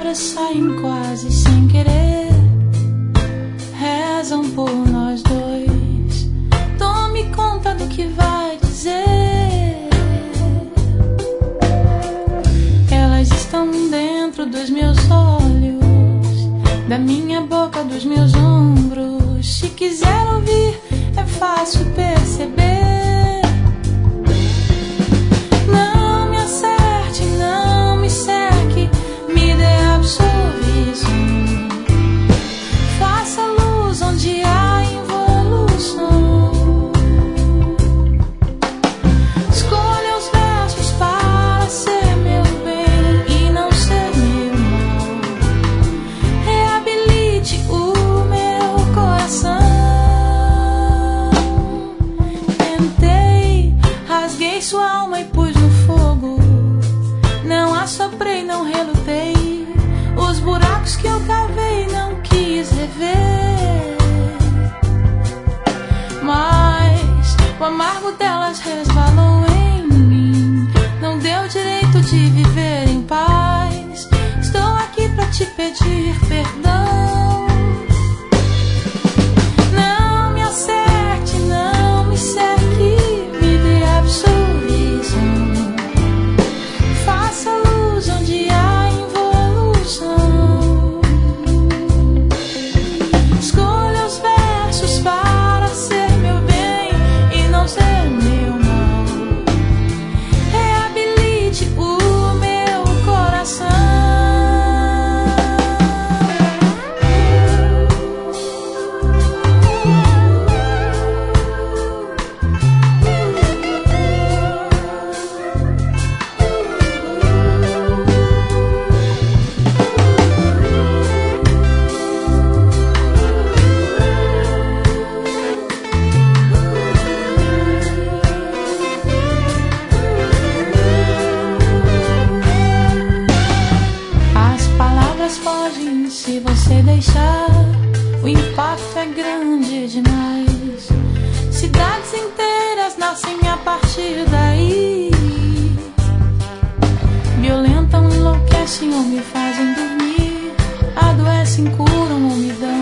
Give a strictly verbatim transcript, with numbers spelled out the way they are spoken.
palavras saem quase sem querer, rezam por nós dois. Tome conta do que vai dizer. Elas estão dentro dos meus olhos, da minha boca, dos meus ombros. Se quiser ouvir, é fácil perceber. Não me acerte, não me cerque, me dê absolvição. Faça luz onde há involução. Escolha os versos para ser meu bem e não ser meu mal. Reabilite o meu coração. Tentei, rasguei sua alma e pus no fogo. Não assoprei, não relutei. Os buracos que eu cavei não quis rever. Mas o amargo delas resvalou em mim. Não deu direito de viver em paz. Estou aqui pra te pedir perdão. Não me acerte, não me cerque, me dê absolvição. Faça luz onde há involução. Escolha os versos para ser meu bem e não ser meu mal. Reabilite o meu coração. As palavras fogem se você deixar. O impacto é grande demais. Cidades inteiras nascem a partir daí. Violentam, enlouquecem ou me fazem dormir. Adoecem, curam ou me dão